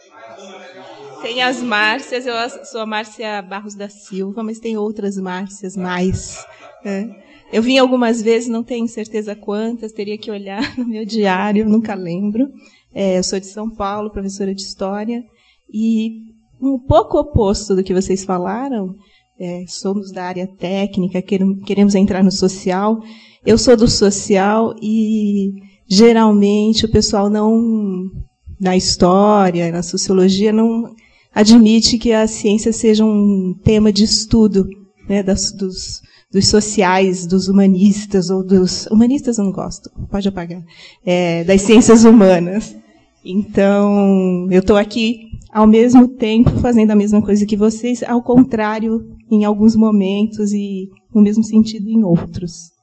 Tem as Márcias, eu sou a Márcia Barros da Silva, mas tem outras Márcias mais. Eu vim algumas vezes, não tenho certeza quantas, teria que olhar no meu diário, nunca lembro. Eu sou de São Paulo, professora de História, e um pouco oposto do que vocês falaram, somos da área técnica, queremos entrar no social. Eu sou do social e, geralmente, o pessoal na história, na sociologia, não admite que a ciência seja um tema de estudo, né, dos sociais, dos humanistas, ou dos... Humanistas eu não gosto, pode apagar. Das ciências humanas. Então, eu estou aqui, ao mesmo tempo, fazendo a mesma coisa que vocês, ao contrário, em alguns momentos, e no mesmo sentido em outros.